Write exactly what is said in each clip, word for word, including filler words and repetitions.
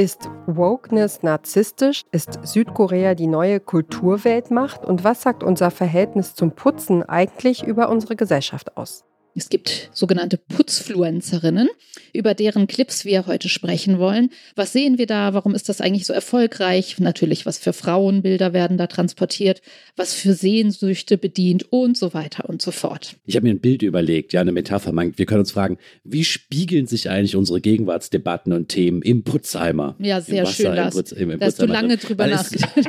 Ist Wokeness narzisstisch? Ist Südkorea die neue Kulturweltmacht? Und was sagt unser Verhältnis zum Putzen eigentlich über unsere Gesellschaft aus? Es gibt sogenannte Putzfluencerinnen, über deren Clips wir heute sprechen wollen. Was sehen wir da? Warum ist das eigentlich so erfolgreich? Natürlich, was für Frauenbilder werden da transportiert? Was für Sehnsüchte bedient? Und so weiter und so fort. Ich habe mir ein Bild überlegt, ja, eine Metapher. Wir können uns fragen, wie spiegeln sich eigentlich unsere Gegenwartsdebatten und Themen im Putzeimer? Ja, sehr Wasser, schön, Lars. Im Putz, im, im da hast du lange drüber nachgedacht.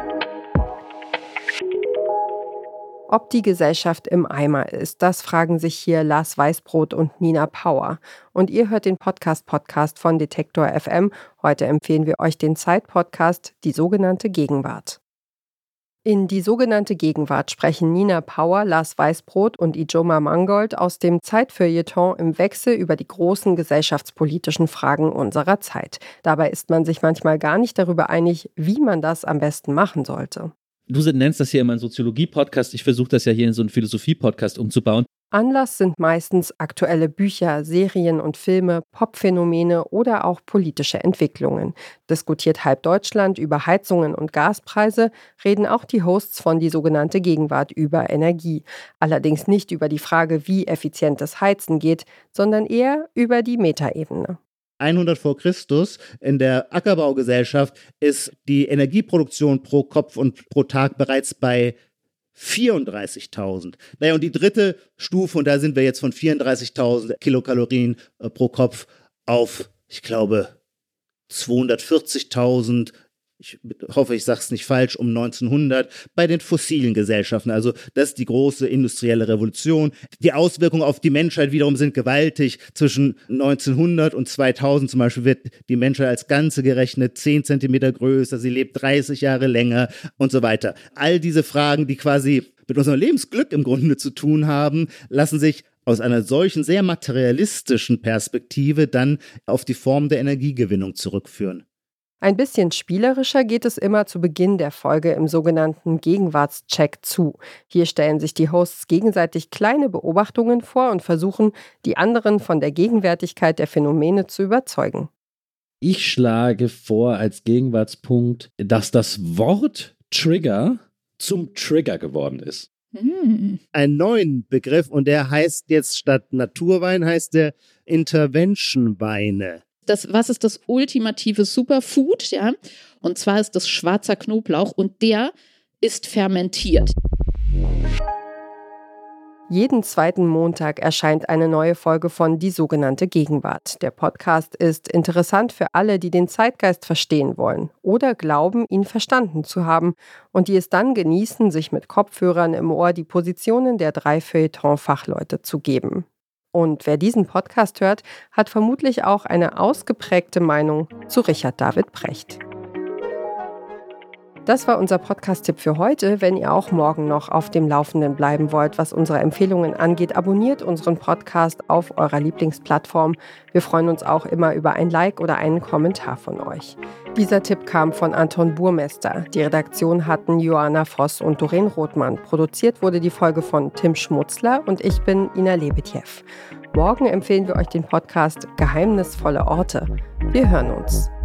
Ob die Gesellschaft im Eimer ist, das fragen sich hier Lars Weißbrot und Nina Power. Und ihr hört den Podcast-Podcast von Detektor F M. Heute empfehlen wir euch den Zeit-Podcast, die sogenannte Gegenwart. In die sogenannte Gegenwart sprechen Nina Power, Lars Weißbrot und Ijoma Mangold aus dem Zeitfeuilleton im Wechsel über die großen gesellschaftspolitischen Fragen unserer Zeit. Dabei ist man sich manchmal gar nicht darüber einig, wie man das am besten machen sollte. Du nennst das hier immer einen Soziologie-Podcast. Ich versuche das ja hier in so einen Philosophie-Podcast umzubauen. Anlass sind meistens aktuelle Bücher, Serien und Filme, Popphänomene oder auch politische Entwicklungen. Diskutiert halb Deutschland über Heizungen und Gaspreise, reden auch die Hosts von die sogenannte Gegenwart über Energie. Allerdings nicht über die Frage, wie effizientes Heizen geht, sondern eher über die Metaebene. hundert vor Christus in der Ackerbaugesellschaft ist die Energieproduktion pro Kopf und pro Tag bereits bei vierunddreißigtausend. Naja, und die dritte Stufe, und da sind wir jetzt von vierunddreißigtausend Kilokalorien äh, pro Kopf auf, ich glaube, zweihundertvierzigtausend. Ich hoffe, ich sage es nicht falsch, um neunzehnhundert, bei den fossilen Gesellschaften. Also das ist die große industrielle Revolution. Die Auswirkungen auf die Menschheit wiederum sind gewaltig. Zwischen neunzehnhundert und zweitausend zum Beispiel wird die Menschheit als Ganze gerechnet zehn Zentimeter größer, sie lebt dreißig Jahre länger und so weiter. All diese Fragen, die quasi mit unserem Lebensglück im Grunde zu tun haben, lassen sich aus einer solchen sehr materialistischen Perspektive dann auf die Form der Energiegewinnung zurückführen. Ein bisschen spielerischer geht es immer zu Beginn der Folge im sogenannten Gegenwartscheck zu. Hier stellen sich die Hosts gegenseitig kleine Beobachtungen vor und versuchen, die anderen von der Gegenwärtigkeit der Phänomene zu überzeugen. Ich schlage vor als Gegenwartspunkt, dass das Wort Trigger zum Trigger geworden ist. Hm. Einen neuen Begriff, und der heißt jetzt statt Naturwein, heißt der Intervention-Weine. Das, was ist das ultimative Superfood? Ja? Und zwar ist das schwarzer Knoblauch und der ist fermentiert. Jeden zweiten Montag erscheint eine neue Folge von Die sogenannte Gegenwart. Der Podcast ist interessant für alle, die den Zeitgeist verstehen wollen oder glauben, ihn verstanden zu haben und die es dann genießen, sich mit Kopfhörern im Ohr die Positionen der drei Feuilleton-Fachleute zu geben. Und wer diesen Podcast hört, hat vermutlich auch eine ausgeprägte Meinung zu Richard David Precht. Das war unser Podcast-Tipp für heute. Wenn ihr auch morgen noch auf dem Laufenden bleiben wollt, was unsere Empfehlungen angeht, abonniert unseren Podcast auf eurer Lieblingsplattform. Wir freuen uns auch immer über ein Like oder einen Kommentar von euch. Dieser Tipp kam von Anton Burmester. Die Redaktion hatten Joanna Voss und Doreen Rothmann. Produziert wurde die Folge von Tim Schmutzler und ich bin Ina Lebetjew. Morgen empfehlen wir euch den Podcast Geheimnisvolle Orte. Wir hören uns.